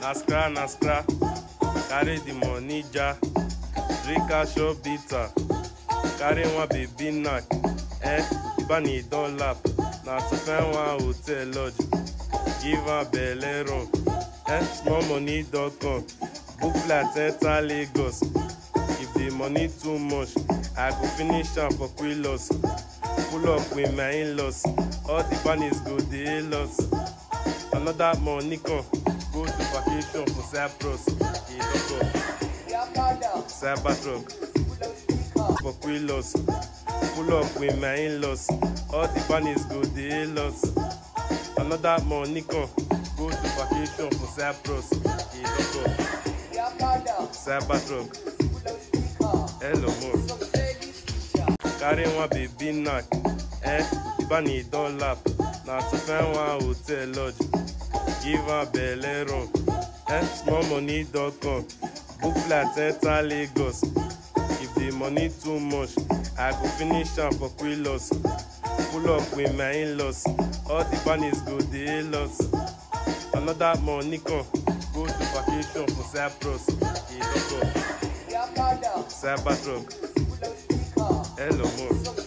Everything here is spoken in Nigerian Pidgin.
Naskra, naskra, carry the money jar, drink a shop bitter, carry one baby knack, the bunny don lap, na to find one hotel lodge, give am belle run, small money don come, book flight enter Lagos, if the money too much, I go finish am for Quilos, pull up with my in-laws, all the bunnies go dey halos, another money come, go to vacation for Cyprus, Cybertruck, for Quilos, pull up with my in-laws, all the bunnies go dey halos, another money come, go to vacation for Cyprus, Cybertruck, hello mo, carry one baby knack, the bunny don lap, na to find one hotel lodge, give am belle run, small money don come, book flight enter Lagos, if the money too much, I go finish am for Quilos, pull up with my in-laws, all the bunnies go dey halos, another money come, go to vacation for Cyprus, Cybertruck, hello mo.